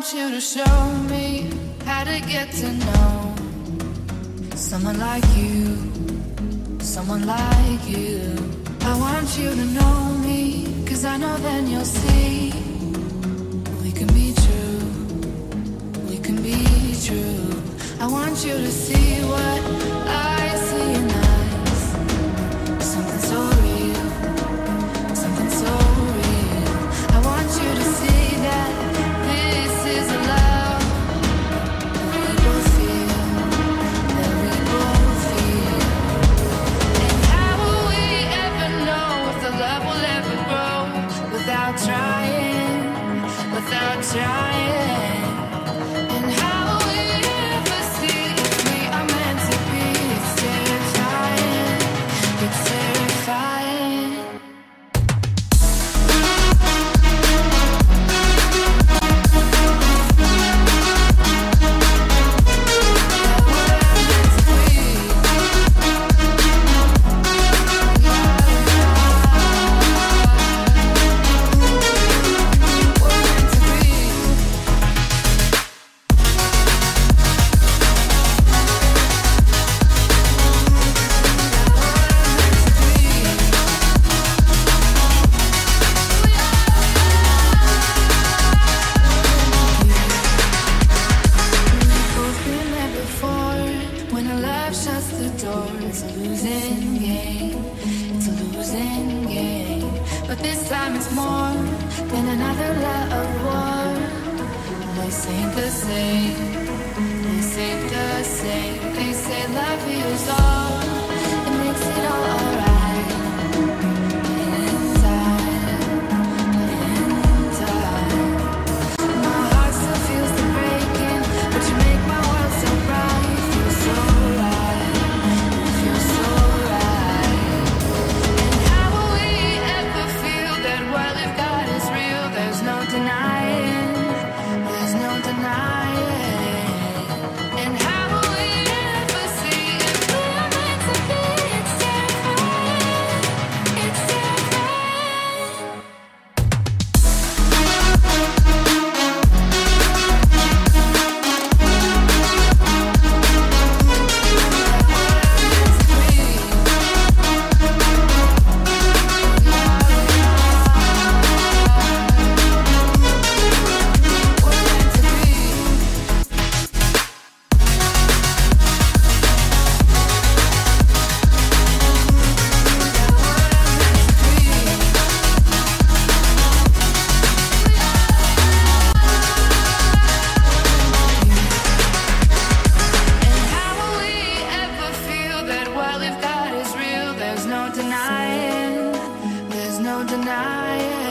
want you to show me how to get to know someone like you, someone like you. I want you to know me, 'cause I know then you'll see we can be true, we can be true. I want you to see what I see in eyes, something so real, something so real. I want you to see that this is a love that we both feel, that we both feel. And how will we ever know if the love will ever grow without trying, without trying? And how will we ever see if we are meant to be? It's terrifying, it's terrifying. There's no denying, there's no denying.